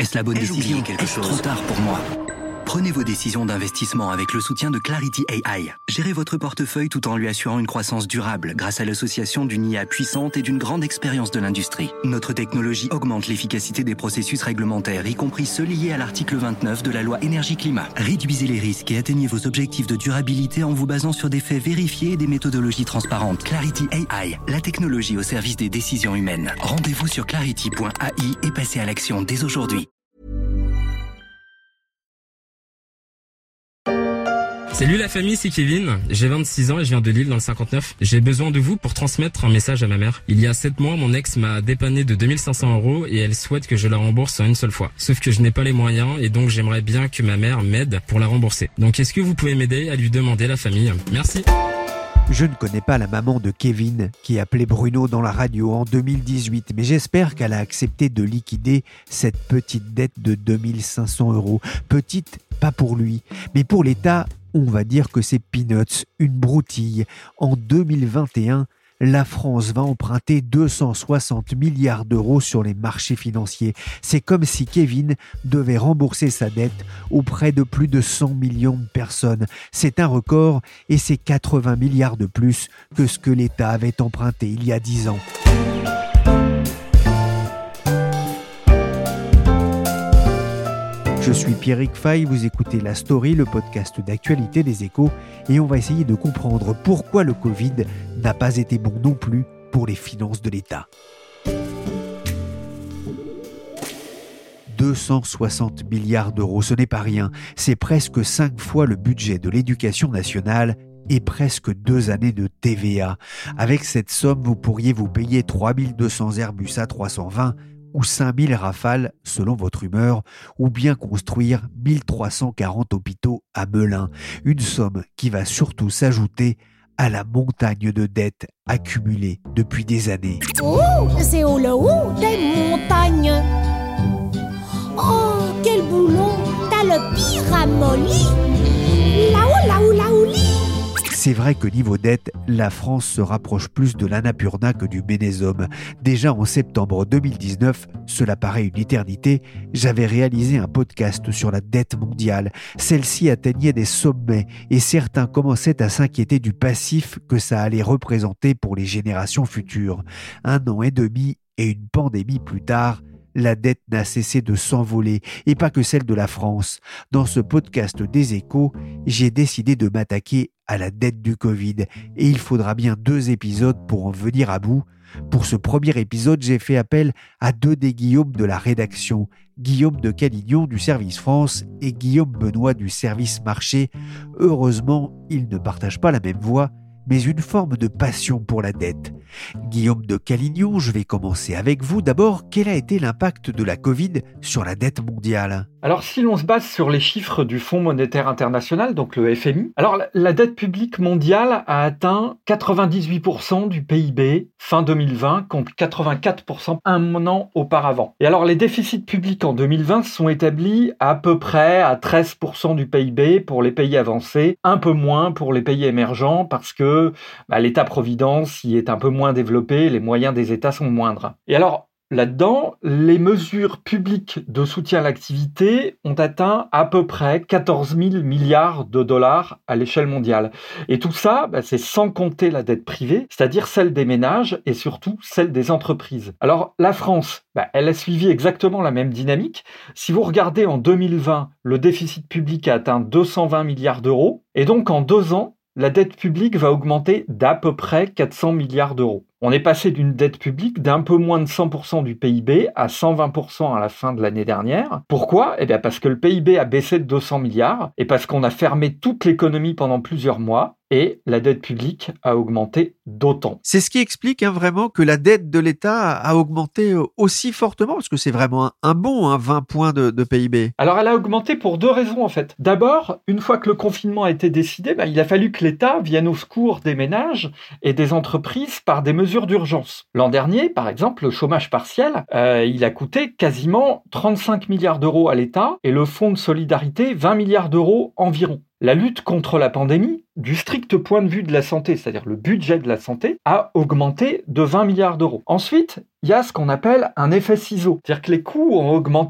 Est-ce la bonne décision? Est-ce trop tard pour moi? Prenez vos décisions d'investissement avec le soutien de Clarity AI. Gérez votre portefeuille tout en lui assurant une croissance durable grâce à l'association d'une IA puissante et d'une grande expérience de l'industrie. Notre technologie augmente l'efficacité des processus réglementaires, y compris ceux liés à l'article 29 de la loi Énergie-Climat. Réduisez les risques et atteignez vos objectifs de durabilité en vous basant sur des faits vérifiés et des méthodologies transparentes. Clarity AI, la technologie au service des décisions humaines. Rendez-vous sur clarity.ai et passez à l'action dès aujourd'hui. Salut la famille, c'est Kevin, j'ai 26 ans et je viens de Lille dans le 59. J'ai besoin de vous pour transmettre un message à ma mère. Il y a 7 mois, mon ex m'a dépanné de 2500 € et elle souhaite que je la rembourse en une seule fois. Sauf que je n'ai pas les moyens et donc j'aimerais bien que ma mère m'aide pour la rembourser. Donc est-ce que vous pouvez m'aider à lui demander, la famille? Merci. Je ne connais pas la maman de Kevin qui appelait Bruno dans la radio en 2018, mais j'espère qu'elle a accepté de liquider cette petite dette de 2500 €. Petite, pas pour lui, mais pour l'État, on va dire que c'est peanuts, une broutille. En 2021, la France va emprunter 260 milliards d'euros sur les marchés financiers. C'est comme si Kevin devait rembourser sa dette auprès de plus de 100 millions de personnes. C'est un record et c'est 80 milliards de plus que ce que l'État avait emprunté il y a 10 ans. Je suis Pierrick Fay, vous écoutez La Story, le podcast d'actualité des Échos, et on va essayer de comprendre pourquoi le Covid n'a pas été bon non plus pour les finances de l'État. 260 milliards d'euros, ce n'est pas rien, c'est presque 5 fois le budget de l'éducation nationale et presque 2 années de TVA. Avec cette somme, vous pourriez vous payer 3200 Airbus A320 ou 5000 Rafales selon votre humeur, ou bien construire 1340 hôpitaux à Melun. Une somme qui va surtout s'ajouter à la montagne de dettes accumulées depuis des années. Oh, c'est au le haut des montagnes. Oh, quel boulon, t'as le pire ramolli. Là-haut, là-haut, là-haut, lit. C'est vrai que niveau dette, la France se rapproche plus de l'Annapurna que du Ménésome. Déjà en septembre 2019, cela paraît une éternité, j'avais réalisé un podcast sur la dette mondiale. Celle-ci atteignait des sommets et certains commençaient à s'inquiéter du passif que ça allait représenter pour les générations futures. 1 an et demi et une pandémie plus tard, la dette n'a cessé de s'envoler, et pas que celle de la France. Dans ce podcast des Échos, j'ai décidé de m'attaquer à la dette du Covid, et il faudra bien 2 épisodes pour en venir à bout. Pour ce premier épisode, j'ai fait appel à 2 des Guillaume de la rédaction, Guillaume de Calignon du service France et Guillaume Benoît du service marché. Heureusement, ils ne partagent pas la même voix, mais une forme de passion pour la dette. Guillaume de Calignon, je vais commencer avec vous. D'abord, quel a été l'impact de la Covid sur la dette mondiale ? Alors, si l'on se base sur les chiffres du Fonds monétaire international, donc le FMI, alors la dette publique mondiale a atteint 98% du PIB fin 2020 contre 84% un an auparavant. Et alors, les déficits publics en 2020 sont établis à peu près à 13% du PIB pour les pays avancés, un peu moins pour les pays émergents parce que l'État-providence y est un peu moins développé, les moyens des États sont moindres. Et alors, là-dedans, les mesures publiques de soutien à l'activité ont atteint à peu près 14 000 milliards de dollars à l'échelle mondiale. Et tout ça, c'est sans compter la dette privée, c'est-à-dire celle des ménages et surtout celle des entreprises. Alors, la France, elle a suivi exactement la même dynamique. Si vous regardez en 2020, le déficit public a atteint 220 milliards d'euros. Et donc, en 2 ans, la dette publique va augmenter d'à peu près 400 milliards d'euros. On est passé d'une dette publique d'un peu moins de 100% du PIB à 120% à la fin de l'année dernière. Pourquoi ? Parce que le PIB a baissé de 200 milliards et parce qu'on a fermé toute l'économie pendant plusieurs mois et la dette publique a augmenté d'autant. C'est ce qui explique vraiment que la dette de l'État a augmenté aussi fortement, parce que c'est vraiment un bon 20 points de PIB. Alors elle a augmenté pour 2 raisons en fait. D'abord, une fois que le confinement a été décidé, il a fallu que l'État vienne au secours des ménages et des entreprises par des mesures d'urgence. L'an dernier, par exemple, le chômage partiel, il a coûté quasiment 35 milliards d'euros à l'État et le fonds de solidarité 20 milliards d'euros environ. La lutte contre la pandémie, du strict point de vue de la santé, c'est-à-dire le budget de la santé, a augmenté de 20 milliards d'euros. Ensuite, il y a ce qu'on appelle un effet ciseau, c'est-à-dire que les coûts ont augmenté,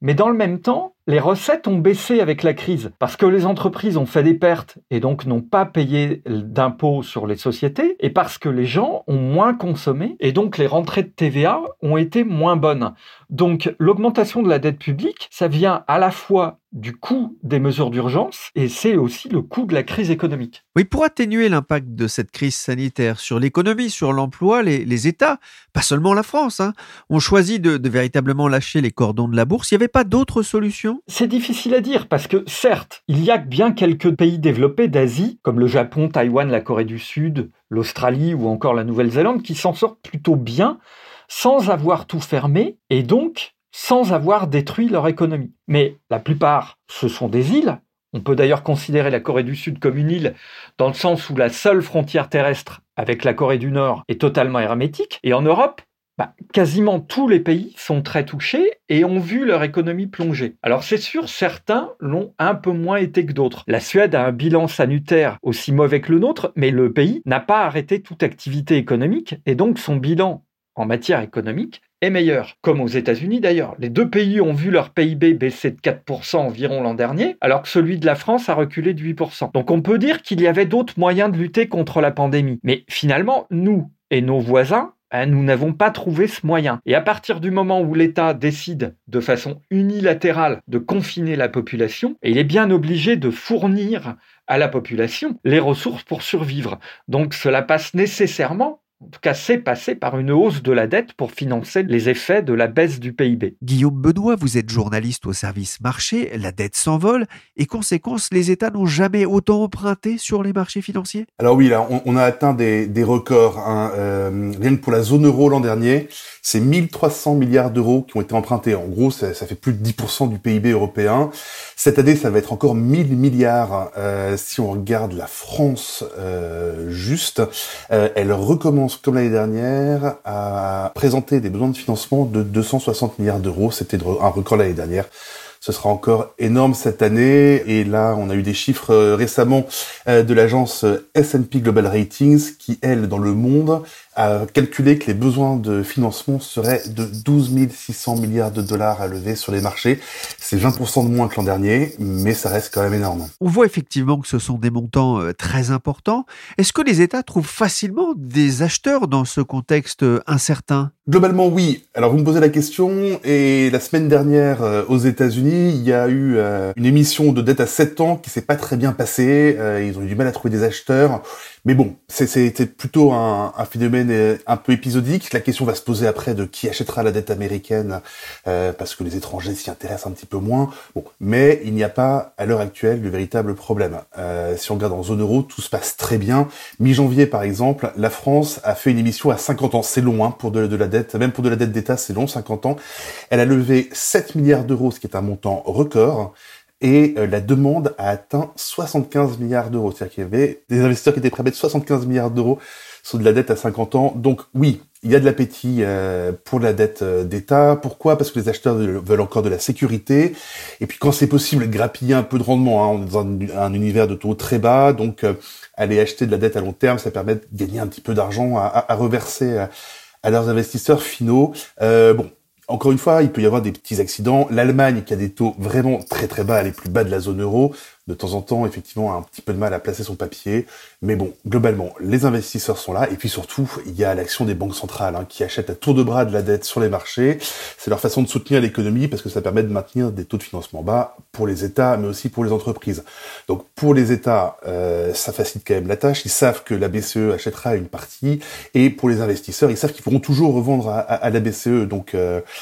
Mais dans le même temps, les recettes ont baissé avec la crise parce que les entreprises ont fait des pertes et donc n'ont pas payé d'impôts sur les sociétés et parce que les gens ont moins consommé et donc les rentrées de TVA ont été moins bonnes. Donc l'augmentation de la dette publique, ça vient à la fois du coût des mesures d'urgence et c'est aussi le coût de la crise économique. Oui, pour atténuer l'impact de cette crise sanitaire sur l'économie, sur l'emploi, les États, pas seulement la France, ont choisi de véritablement lâcher les cordons de la bourse. Il n'y avait pas d'autre solution ? C'est difficile à dire parce que certes, il y a bien quelques pays développés d'Asie, comme le Japon, Taïwan, la Corée du Sud, l'Australie ou encore la Nouvelle-Zélande, qui s'en sortent plutôt bien sans avoir tout fermé et donc sans avoir détruit leur économie. Mais la plupart, ce sont des îles. On peut d'ailleurs considérer la Corée du Sud comme une île dans le sens où la seule frontière terrestre avec la Corée du Nord est totalement hermétique. Et en Europe, quasiment tous les pays sont très touchés et ont vu leur économie plonger. Alors c'est sûr, certains l'ont un peu moins été que d'autres. La Suède a un bilan sanitaire aussi mauvais que le nôtre, mais le pays n'a pas arrêté toute activité économique et donc son bilan en matière économique est meilleur. Comme aux États-Unis d'ailleurs. Les deux pays ont vu leur PIB baisser de 4% environ l'an dernier, alors que celui de la France a reculé de 8%. Donc on peut dire qu'il y avait d'autres moyens de lutter contre la pandémie. Mais finalement, nous et nos voisins, nous n'avons pas trouvé ce moyen. Et à partir du moment où l'État décide de façon unilatérale de confiner la population, il est bien obligé de fournir à la population les ressources pour survivre. Donc cela passe nécessairement, en tout cas c'est passé par une hausse de la dette pour financer les effets de la baisse du PIB. Guillaume Benoît, vous êtes journaliste au service marché, la dette s'envole et conséquence, les États n'ont jamais autant emprunté sur les marchés financiers ? Alors oui, là, on a atteint des records. Rien que pour la zone euro l'an dernier, c'est 1300 milliards d'euros qui ont été empruntés. En gros, ça fait plus de 10% du PIB européen. Cette année, ça va être encore 1000 milliards. Si on regarde la France juste, elle recommence comme l'année dernière à présenter des besoins de financement de 260 milliards d'euros. C'était un record l'année dernière. Ce sera encore énorme cette année. Et là, on a eu des chiffres récemment de l'agence S&P Global Ratings qui, elle, dans le monde, a calculé que les besoins de financement seraient de 12 600 milliards de dollars à lever sur les marchés. C'est 20% de moins que l'an dernier, mais ça reste quand même énorme. On voit effectivement que ce sont des montants très importants. Est-ce que les États trouvent facilement des acheteurs dans ce contexte incertain ? Globalement, oui. Alors, vous me posez la question, et la semaine dernière, aux États-Unis, il y a eu une émission de dette à 7 ans qui s'est pas très bien passée. Ils ont eu du mal à trouver des acheteurs. Mais bon, c'était plutôt un phénomène un peu épisodique. La question va se poser après de qui achètera la dette américaine, parce que les étrangers s'y intéressent un petit peu moins. Bon, mais il n'y a pas, à l'heure actuelle, de véritable problème. Si on regarde en zone euro, tout se passe très bien. Mi-janvier, par exemple, la France a fait une émission à 50 ans. C'est long, pour de la dette. Même pour de la dette d'État, c'est long, 50 ans. Elle a levé 7 milliards d'euros, ce qui est un montant record. Et la demande a atteint 75 milliards d'euros. C'est-à-dire qu'il y avait des investisseurs qui étaient prêts à mettre 75 milliards d'euros sur de la dette à 50 ans. Donc oui, il y a de l'appétit pour la dette d'État. Pourquoi ? Parce que les acheteurs veulent encore de la sécurité. Et puis quand c'est possible, grappiller un peu de rendement. On est dans un univers de taux très bas. Donc aller acheter de la dette à long terme, ça permet de gagner un petit peu d'argent à reverser à leurs investisseurs finaux. Encore une fois, il peut y avoir des petits accidents. L'Allemagne, qui a des taux vraiment très très bas, les plus bas de la zone euro, de temps en temps, effectivement, a un petit peu de mal à placer son papier. Mais bon, globalement, les investisseurs sont là. Et puis surtout, il y a l'action des banques centrales qui achètent à tour de bras de la dette sur les marchés. C'est leur façon de soutenir l'économie parce que ça permet de maintenir des taux de financement bas pour les États, mais aussi pour les entreprises. Donc pour les États, ça facilite quand même la tâche. Ils savent que la BCE achètera une partie. Et pour les investisseurs, ils savent qu'ils pourront toujours revendre à la BCE. Donc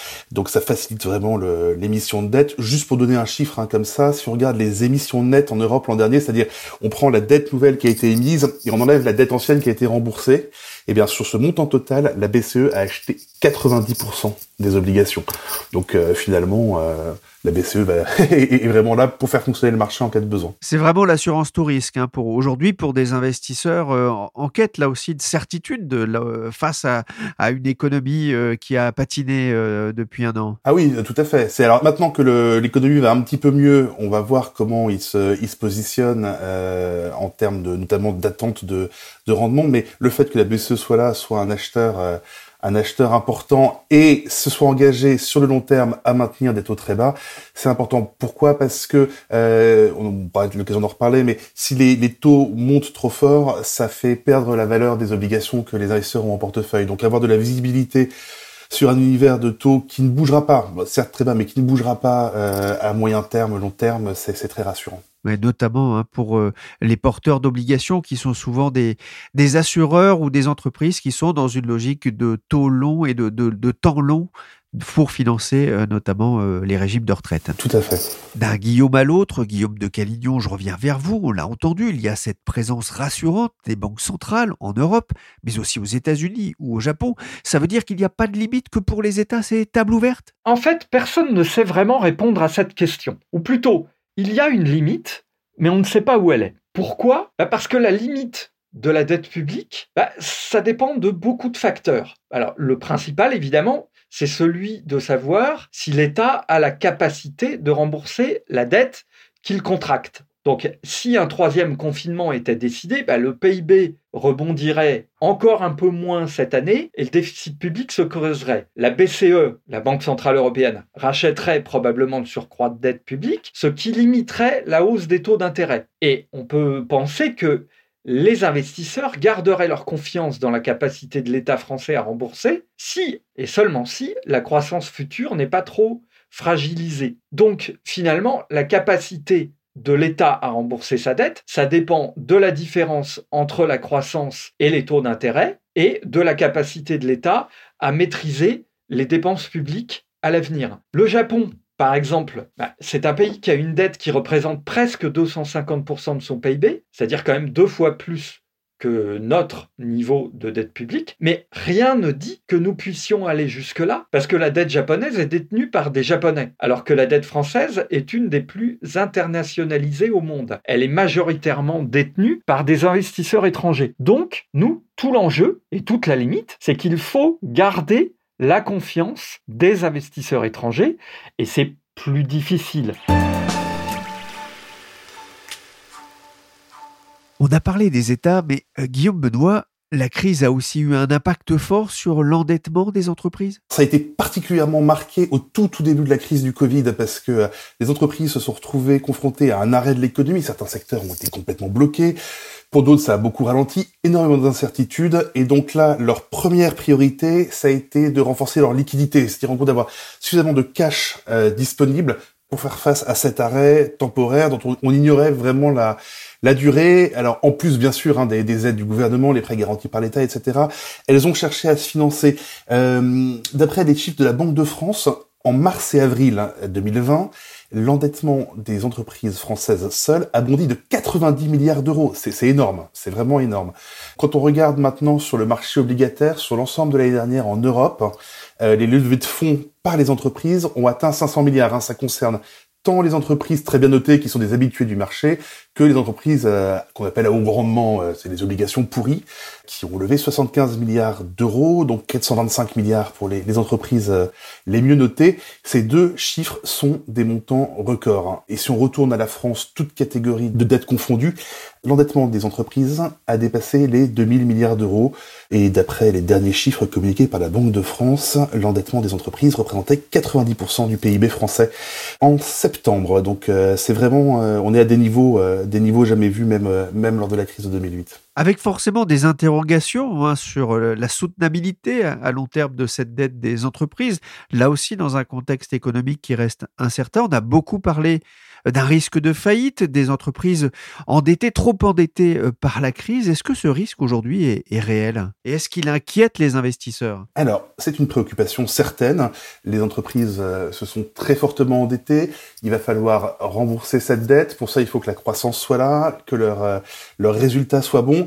ça facilite vraiment l'émission de dette. Juste pour donner un chiffre comme ça, si on regarde les émissions nettes en Europe l'an dernier, c'est-à-dire on prend la dette nouvelle qui a été émise et on enlève la dette ancienne qui a été remboursée, et bien sur ce montant total, la BCE a acheté 90% des obligations. Donc finalement, la BCE est vraiment là pour faire fonctionner le marché en cas de besoin. C'est vraiment l'assurance tout risque pour aujourd'hui, pour des investisseurs en quête là aussi de certitude face à une économie qui a patiné depuis un an. Ah oui, tout à fait. C'est alors maintenant que l'économie va un petit peu mieux, on va voir comment il se positionne en termes de notamment d'attente de rendement. Mais le fait que la BCE soit là, soit un acheteur un acheteur important et se soit engagé sur le long terme à maintenir des taux très bas, c'est important. Pourquoi ? Parce que, on aura l'occasion d'en reparler, mais si les taux montent trop fort, ça fait perdre la valeur des obligations que les investisseurs ont en portefeuille. Donc avoir de la visibilité sur un univers de taux qui ne bougera pas, certes très bas, mais qui ne bougera pas à moyen terme, long terme, c'est très rassurant. Ouais, notamment pour les porteurs d'obligations qui sont souvent des assureurs ou des entreprises qui sont dans une logique de taux long et de temps long pour financer notamment les régimes de retraite. Tout à fait. D'un Guillaume à l'autre, Guillaume de Calignon, je reviens vers vous, on l'a entendu, il y a cette présence rassurante des banques centrales en Europe, mais aussi aux États-Unis ou au Japon. Ça veut dire qu'il n'y a pas de limite, que pour les États, c'est table ouverte ? En fait, personne ne sait vraiment répondre à cette question. Ou plutôt, il y a une limite, mais on ne sait pas où elle est. Pourquoi ? Parce que la limite de la dette publique, ça dépend de beaucoup de facteurs. Alors, le principal, évidemment, c'est celui de savoir si l'État a la capacité de rembourser la dette qu'il contracte. Donc, si un troisième confinement était décidé, le PIB rebondirait encore un peu moins cette année et le déficit public se creuserait. La BCE, la Banque Centrale Européenne, rachèterait probablement le surcroît de dette publique, ce qui limiterait la hausse des taux d'intérêt. Et on peut penser que les investisseurs garderaient leur confiance dans la capacité de l'État français à rembourser si, et seulement si, la croissance future n'est pas trop fragilisée. Donc, finalement, la capacité de l'État à rembourser sa dette, ça dépend de la différence entre la croissance et les taux d'intérêt et de la capacité de l'État à maîtriser les dépenses publiques à l'avenir. Le Japon, par exemple, c'est un pays qui a une dette qui représente presque 250% de son PIB, c'est-à-dire quand même 2 fois plus que notre niveau de dette publique, mais rien ne dit que nous puissions aller jusque-là, parce que la dette japonaise est détenue par des Japonais, alors que la dette française est une des plus internationalisées au monde. Elle est majoritairement détenue par des investisseurs étrangers. Donc, nous, tout l'enjeu et toute la limite, c'est qu'il faut garder la confiance des investisseurs étrangers, et c'est plus difficile. On a parlé des États, mais Guillaume Benoît, la crise a aussi eu un impact fort sur l'endettement des entreprises ? Ça a été particulièrement marqué au tout début de la crise du Covid parce que les entreprises se sont retrouvées confrontées à un arrêt de l'économie. Certains secteurs ont été complètement bloqués. Pour d'autres, ça a beaucoup ralenti, énormément d'incertitudes. Et donc là, leur première priorité, ça a été de renforcer leur liquidité. C'est-à-dire en gros d'avoir suffisamment de cash disponible pour faire face à cet arrêt temporaire dont on ignorait vraiment la durée. Alors en plus bien sûr des aides du gouvernement, les prêts garantis par l'État, etc. Elles ont cherché à se financer. D'après les chiffres de la Banque de France, en mars et avril 2020, l'endettement des entreprises françaises seules a bondi de 90 milliards d'euros. C'est énorme, c'est vraiment énorme. Quand on regarde maintenant sur le marché obligataire, sur l'ensemble de l'année dernière en Europe, les levées de fonds par les entreprises ont atteint 500 milliards. Ça concerne tant les entreprises très bien notées qui sont des habitués du marché que les entreprises qu'on appelle à haut rendement, c'est les obligations pourries, qui ont levé 75 milliards d'euros, donc 425 milliards pour les entreprises les mieux notées. Ces deux chiffres sont des montants records. Et si on retourne à la France, toute catégorie de dettes confondues, l'endettement des entreprises a dépassé les 2000 milliards d'euros. Et d'après les derniers chiffres communiqués par la Banque de France, l'endettement des entreprises représentait 90% du PIB français en septembre. Donc c'est vraiment, on est à des niveaux jamais vus, même lors de la crise de 2008. Avec forcément des interrogations sur la soutenabilité à long terme de cette dette des entreprises. Là aussi, dans un contexte économique qui reste incertain, on a beaucoup parlé d'un risque de faillite des entreprises endettées, trop endettées par la crise. Est-ce que ce risque aujourd'hui est réel ? Et est-ce qu'il inquiète les investisseurs ? Alors, c'est une préoccupation certaine. Les entreprises se sont très fortement endettées. Il va falloir rembourser cette dette. Pour ça, il faut que la croissance soit là, que leurs résultats soient bons.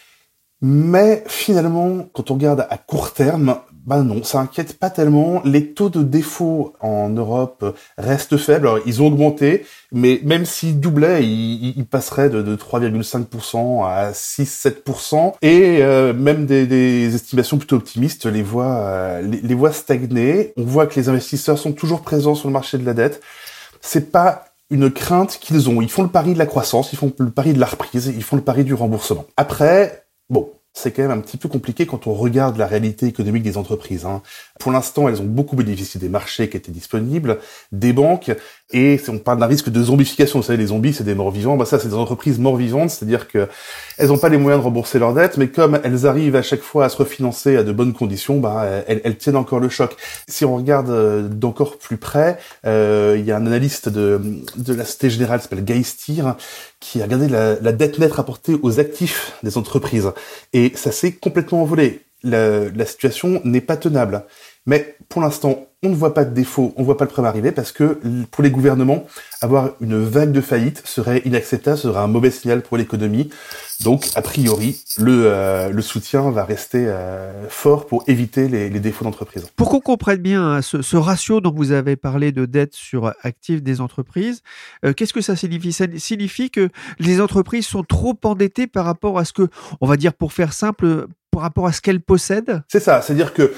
Mais finalement, quand on regarde à court terme, non, ça inquiète pas tellement. Les taux de défaut en Europe restent faibles. Alors, ils ont augmenté, mais même s'ils doublaient, ils passeraient de 3,5% à 6-7%. Et même des estimations plutôt optimistes les voient stagner. On voit que les investisseurs sont toujours présents sur le marché de la dette. C'est pas une crainte qu'ils ont. Ils font le pari de la croissance, ils font le pari de la reprise, ils font le pari du remboursement. Après, c'est quand même un petit peu compliqué quand on regarde la réalité économique des entreprises. Pour l'instant, elles ont beaucoup bénéficié des marchés qui étaient disponibles, des banques, et on parle d'un risque de zombification. Vous savez, les zombies, c'est des morts vivants. Ça, c'est des entreprises morts vivantes, c'est-à-dire que elles n'ont pas les moyens de rembourser leurs dettes, mais comme elles arrivent à chaque fois à se refinancer à de bonnes conditions, elles tiennent encore le choc. Si on regarde d'encore plus près, il y a un analyste de la Société Générale qui s'appelle Guy Stier, qui a regardé la dette nette rapportée aux actifs des entreprises. Et ça s'est complètement envolé. La situation n'est pas tenable. Mais pour l'instant, on ne voit pas de défaut, on ne voit pas le problème arriver, parce que pour les gouvernements, avoir une vague de faillite serait inacceptable, serait un mauvais signal pour l'économie. Donc, a priori, le soutien va rester fort pour éviter les défauts d'entreprise. Pour qu'on comprenne bien ce ratio dont vous avez parlé de dette sur actifs des entreprises, qu'est-ce que ça signifie ? Ça signifie que les entreprises sont trop endettées par rapport à ce que, on va dire pour faire simple, par rapport à ce qu'elles possèdent ? C'est ça, c'est-à-dire que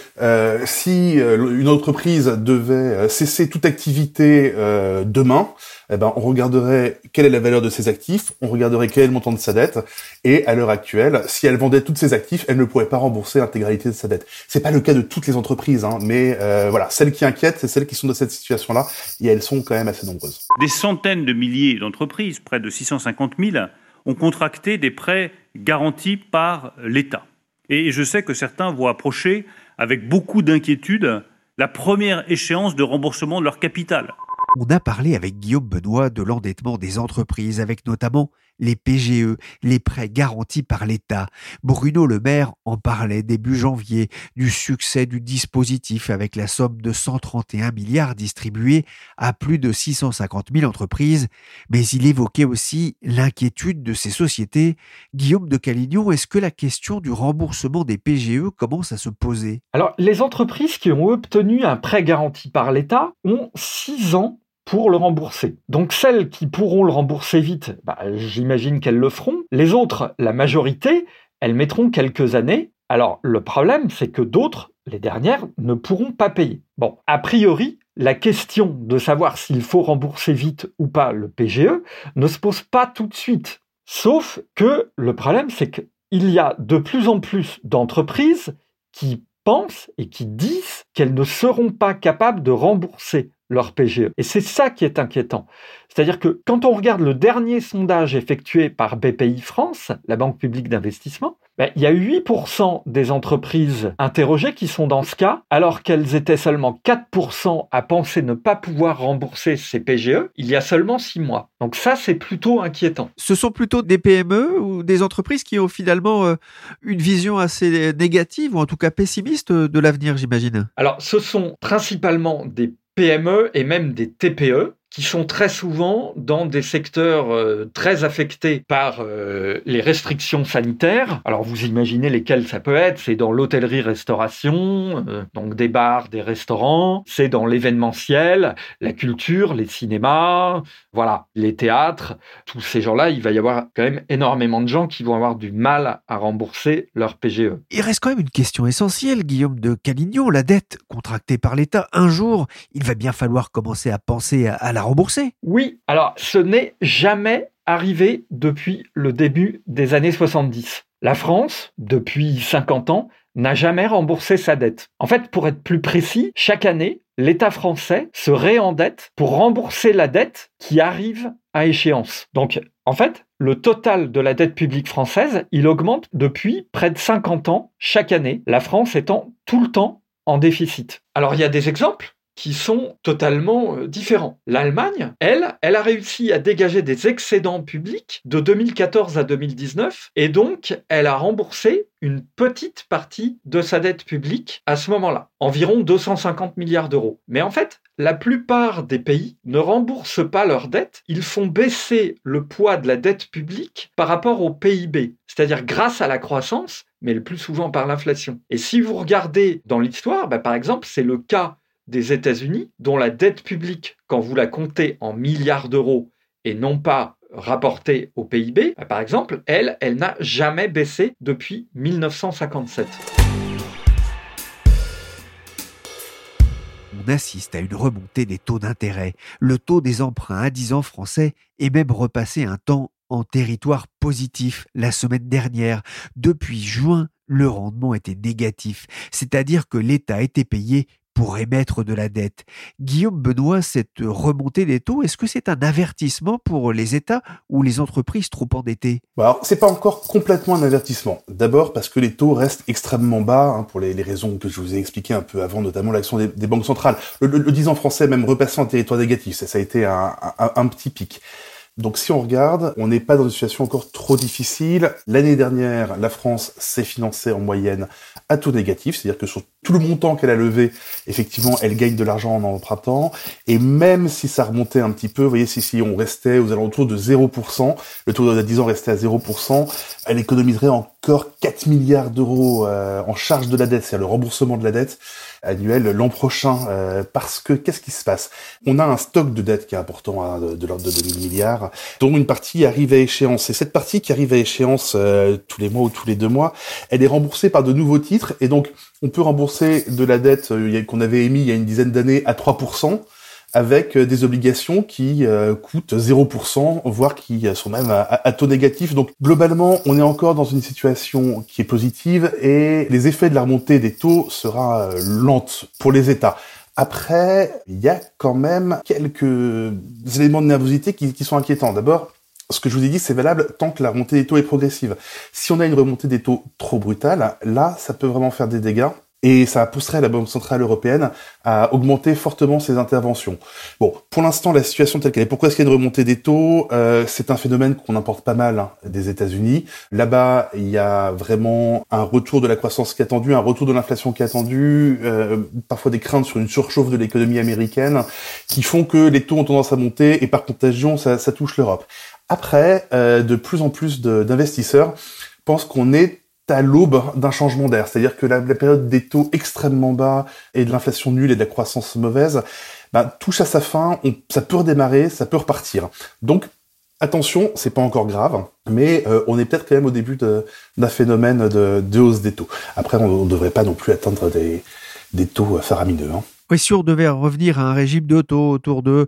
si une entreprise devait cesser toute activité demain, on regarderait quelle est la valeur de ses actifs, on regarderait quel est le montant de sa dette, et à l'heure actuelle, si elle vendait tous ses actifs, elle ne pourrait pas rembourser l'intégralité de sa dette. C'est pas le cas de toutes les entreprises, mais voilà, celles qui inquiètent, c'est celles qui sont dans cette situation-là, et elles sont quand même assez nombreuses. Des centaines de milliers d'entreprises, près de 650 000, ont contracté des prêts garantis par l'État. Et je sais que certains vont approcher avec beaucoup d'inquiétude la première échéance de remboursement de leur capital. On a parlé avec Guillaume Benoît de l'endettement des entreprises, avec notamment les PGE, les prêts garantis par l'État. Bruno Le Maire en parlait début janvier, du succès du dispositif avec la somme de 131 milliards distribués à plus de 650 000 entreprises. Mais il évoquait aussi l'inquiétude de ces sociétés. Guillaume de Calignon, est-ce que la question du remboursement des PGE commence à se poser ? Alors, les entreprises qui ont obtenu un prêt garanti par l'État ont 6 ans pour le rembourser. Donc celles qui pourront le rembourser vite, j'imagine qu'elles le feront. Les autres, la majorité, elles mettront quelques années. Alors le problème, c'est que d'autres, les dernières, ne pourront pas payer. Bon, a priori, la question de savoir s'il faut rembourser vite ou pas le PGE ne se pose pas tout de suite. Sauf que le problème, c'est qu'il y a de plus en plus d'entreprises qui pensent et qui disent qu'elles ne seront pas capables de rembourser leur PGE. Et c'est ça qui est inquiétant. C'est-à-dire que quand on regarde le dernier sondage effectué par BPI France, la Banque publique d'investissement, il y a 8% des entreprises interrogées qui sont dans ce cas, alors qu'elles étaient seulement 4% à penser ne pas pouvoir rembourser ces PGE il y a seulement 6 mois. Donc ça, c'est plutôt inquiétant. Ce sont plutôt des PME ou des entreprises qui ont finalement une vision assez négative ou en tout cas pessimiste de l'avenir, j'imagine. Alors, ce sont principalement des PME et même des TPE qui sont très souvent dans des secteurs très affectés par les restrictions sanitaires. Alors vous imaginez lesquels ça peut être, c'est dans l'hôtellerie-restauration, donc des bars, des restaurants, c'est dans l'événementiel, la culture, les cinémas, voilà, les théâtres. Tous ces gens-là, il va y avoir quand même énormément de gens qui vont avoir du mal à rembourser leur PGE. Il reste quand même une question essentielle, Guillaume de Calignon, la dette contractée par l'État. Un jour, il va bien falloir commencer à penser à la rembourser. Oui, alors ce n'est jamais arrivé depuis le début des années 70. La France, depuis 50 ans, n'a jamais remboursé sa dette. En fait, pour être plus précis, chaque année, l'État français se réendette pour rembourser la dette qui arrive à échéance. Donc, en fait, le total de la dette publique française, il augmente depuis près de 50 ans, chaque année, la France étant tout le temps en déficit. Alors, il y a des exemples qui sont totalement différents. L'Allemagne, elle a réussi à dégager des excédents publics de 2014 à 2019 et donc elle a remboursé une petite partie de sa dette publique à ce moment-là, environ 250 milliards d'euros. Mais en fait, la plupart des pays ne remboursent pas leur dette, ils font baisser le poids de la dette publique par rapport au PIB, c'est-à-dire grâce à la croissance, mais le plus souvent par l'inflation. Et si vous regardez dans l'histoire, par exemple, c'est le cas des États-Unis, dont la dette publique, quand vous la comptez en milliards d'euros et non pas rapportée au PIB, par exemple, elle n'a jamais baissé depuis 1957. On assiste à une remontée des taux d'intérêt. Le taux des emprunts à 10 ans français est même repassé un temps en territoire positif la semaine dernière. Depuis juin, le rendement était négatif, c'est-à-dire que l'État était payé pour émettre de la dette. Guillaume Benoît, cette remontée des taux, est-ce que c'est un avertissement pour les États ou les entreprises trop endettées ? Alors, c'est pas encore complètement un avertissement. D'abord parce que les taux restent extrêmement bas, pour les raisons que je vous ai expliquées un peu avant, notamment l'action des banques centrales. Le 10 ans français, même repassé en territoire négatif, ça a été un petit pic. Donc si on regarde, on n'est pas dans une situation encore trop difficile. L'année dernière, la France s'est financée en moyenne à taux négatif, c'est-à-dire que sur tout le montant qu'elle a levé, effectivement, elle gagne de l'argent en empruntant. Et même si ça remontait un petit peu, vous voyez, si on restait aux alentours de 0%, le taux de 10 ans restait à 0%, elle économiserait encore 4 milliards d'euros en charge de la dette, c'est-à-dire le remboursement de la dette annuel l'an prochain, parce que qu'est-ce qui se passe ? On a un stock de dette qui est important, de l'ordre de 2000 milliards, dont une partie arrive à échéance. Et cette partie qui arrive à échéance tous les mois ou tous les 2 mois, elle est remboursée par de nouveaux titres, et donc on peut rembourser de la dette qu'on avait émise il y a une dizaine d'années à 3%, avec des obligations qui coûtent 0%, voire qui sont même à taux négatif. Donc globalement, on est encore dans une situation qui est positive et les effets de la remontée des taux sera lente pour les États. Après, il y a quand même quelques éléments de nervosité qui sont inquiétants. D'abord, ce que je vous ai dit, c'est valable tant que la remontée des taux est progressive. Si on a une remontée des taux trop brutale, là, ça peut vraiment faire des dégâts. Et ça pousserait la Banque Centrale Européenne à augmenter fortement ses interventions. Bon, pour l'instant, la situation telle qu'elle est. Pourquoi est-ce qu'il y a une remontée des taux ? C'est un phénomène qu'on importe pas mal des États-Unis. Là-bas, il y a vraiment un retour de la croissance qui est attendu, un retour de l'inflation qui est attendu, parfois des craintes sur une surchauffe de l'économie américaine, qui font que les taux ont tendance à monter et par contagion, ça touche l'Europe. Après, de plus en plus d'investisseurs pensent qu'on est à l'aube d'un changement d'air. C'est-à-dire que la période des taux extrêmement bas et de l'inflation nulle et de la croissance mauvaise touche à sa fin, ça peut redémarrer, ça peut repartir. Donc, attention, c'est pas encore grave, mais on est peut-être quand même au début d'un phénomène de hausse des taux. Après, on ne devrait pas non plus atteindre des taux faramineux. Oui, si on devait revenir à un régime de taux autour de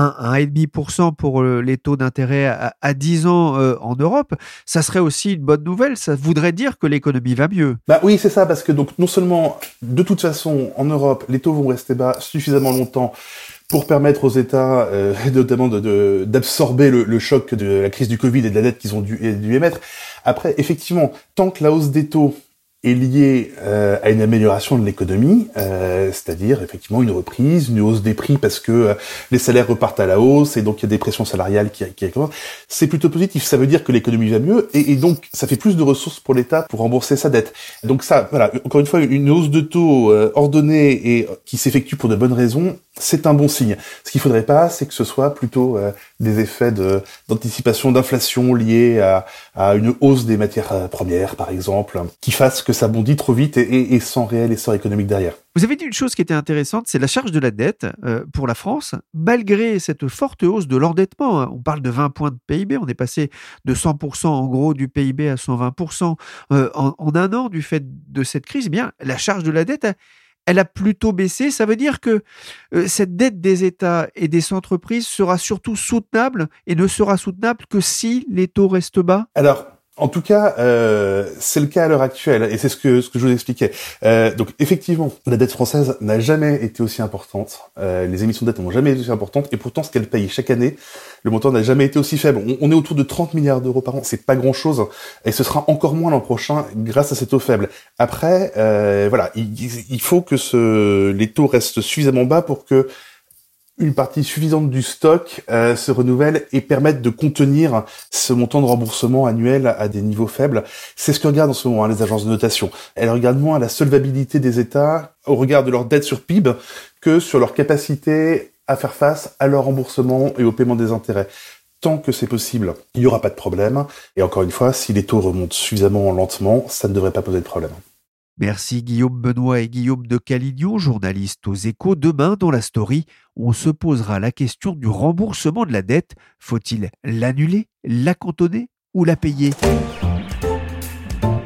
1,5% pour les taux d'intérêt à 10 ans en Europe, ça serait aussi une bonne nouvelle. Ça voudrait dire que l'économie va mieux. Oui, c'est ça, parce que donc non seulement, de toute façon, en Europe, les taux vont rester bas suffisamment longtemps pour permettre aux États, notamment d'absorber le choc de la crise du Covid et de la dette qu'ils ont dû émettre. Après, effectivement, tant que la hausse des taux est lié à une amélioration de l'économie, c'est-à-dire effectivement une reprise, une hausse des prix parce que les salaires repartent à la hausse et donc il y a des pressions salariales qui commencent. C'est plutôt positif, ça veut dire que l'économie va mieux et donc ça fait plus de ressources pour l'État pour rembourser sa dette. Donc ça, voilà, encore une fois, une hausse de taux ordonnée et qui s'effectue pour de bonnes raisons, c'est un bon signe. Ce qu'il faudrait pas, c'est que ce soit plutôt des effets d'anticipation d'inflation liés à une hausse des matières premières, par exemple, qui fassent que ça bondit trop vite et sans réel essor économique derrière. Vous avez dit une chose qui était intéressante, c'est la charge de la dette pour la France. Malgré cette forte hausse de l'endettement, on parle de 20 points de PIB, on est passé de 100% en gros du PIB à 120% en un an du fait de cette crise. Eh bien, la charge de la dette, elle a plutôt baissé. Ça veut dire que cette dette des États et des entreprises sera surtout soutenable et ne sera soutenable que si les taux restent bas. Alors, en tout cas, c'est le cas à l'heure actuelle, et c'est ce que je vous expliquais. Donc, effectivement, la dette française n'a jamais été aussi importante. Les émissions de dette n'ont jamais été aussi importantes, et pourtant, ce qu'elle paye chaque année, le montant n'a jamais été aussi faible. On est autour de 30 milliards d'euros par an, c'est pas grand-chose, et ce sera encore moins l'an prochain grâce à cette eau faible. Après, voilà, il faut que les taux restent suffisamment bas pour que une partie suffisante du stock se renouvelle et permette de contenir ce montant de remboursement annuel à des niveaux faibles. C'est ce que regardent en ce moment les agences de notation. Elles regardent moins la solvabilité des États au regard de leur dette sur PIB que sur leur capacité à faire face à leur remboursement et au paiement des intérêts. Tant que c'est possible, il n'y aura pas de problème. Et encore une fois, si les taux remontent suffisamment lentement, ça ne devrait pas poser de problème. Merci Guillaume Benoît et Guillaume de Calignon, journalistes aux Échos. Demain, dans la story, on se posera la question du remboursement de la dette. Faut-il l'annuler, la cantonner ou la payer ?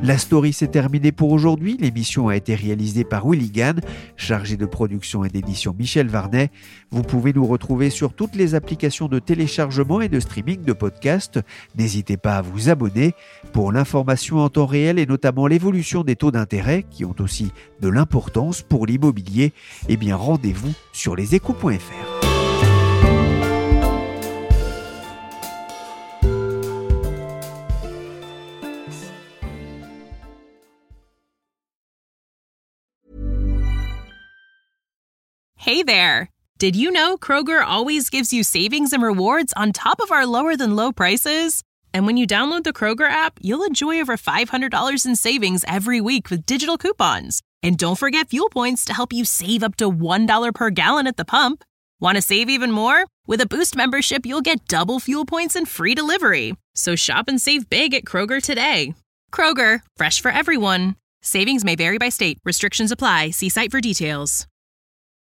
La story s'est terminée pour aujourd'hui. L'émission a été réalisée par Willy Gann, chargé de production et d'édition Michel Varnet. Vous pouvez nous retrouver sur toutes les applications de téléchargement et de streaming de podcasts. N'hésitez pas à vous abonner. Pour l'information en temps réel et notamment l'évolution des taux d'intérêt, qui ont aussi de l'importance pour l'immobilier, eh bien rendez-vous sur leséchos.fr. Hey there! Did you know Kroger always gives you savings and rewards on top of our lower-than-low prices? And when you download the Kroger app, you'll enjoy over $500 in savings every week with digital coupons. And don't forget fuel points to help you save up to $1 per gallon at the pump. Want to save even more? With a Boost membership, you'll get double fuel points and free delivery. So shop and save big at Kroger today. Kroger, fresh for everyone. Savings may vary by state. Restrictions apply. See site for details.